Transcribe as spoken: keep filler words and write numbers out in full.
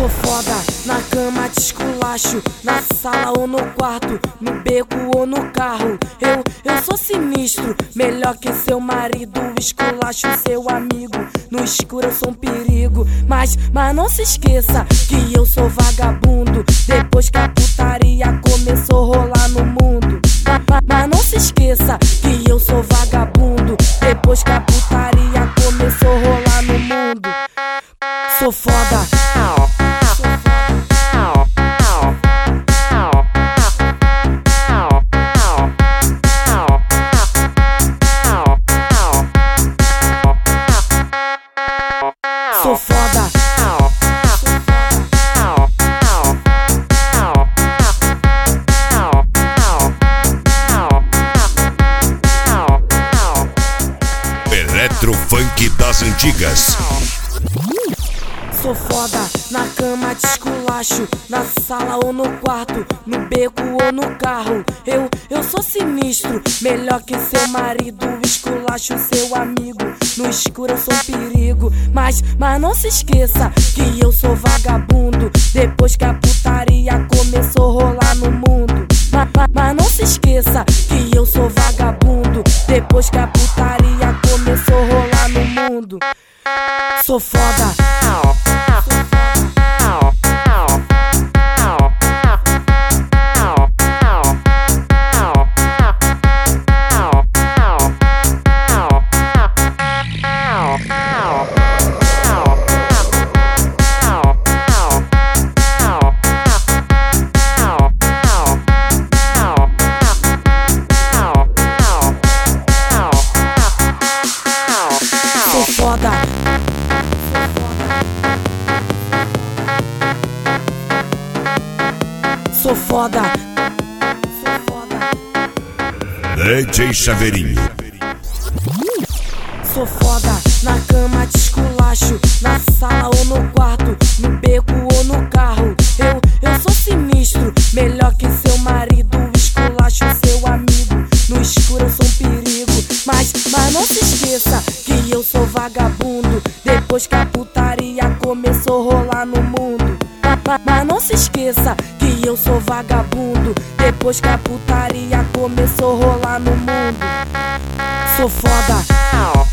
Sou foda, na cama te esculacho, na sala ou no quarto, no beco ou no carro. Eu, eu sou sinistro, melhor que seu marido. Esculacho seu amigo, no escuro eu sou um perigo. Mas, mas não se esqueça que eu sou vagabundo, depois que a putaria começou a rolar no mundo. Mas, mas, mas não se esqueça que eu sou vagabundo, depois que a putaria começou a rolar no mundo. Sou foda. Sou foda. Eletrofunk das antigas. Sou foda, na cama te esculacho, na sala ou no quarto, no beco ou no carro. Eu, eu sou sinistro, melhor que seu marido. Esculacho seu amigo, no escuro eu sou um perigo. Mas, mas não se esqueça que eu sou vagabundo, depois que a putaria começou a rolar no mundo. Mas, mas, mas não se esqueça que eu sou vagabundo, depois que a putaria começou a rolar no mundo. Sou foda. Sou foda. Sou foda. Sou foda. D J Chaveirinho. Sou foda, na cama te esculacho, na sala ou no quarto, no beco ou no carro. Eu, eu sou sinistro, melhor que seu marido. Esculacho seu amigo, no escuro eu sou um perigo. Mas, mas não se esqueça que eu sou vagabundo, depois que a putaria começou a rolar no mundo. Mas, mas não se esqueça que eu sou vagabundo, depois que a putaria começou a rolar no mundo. Sou foda.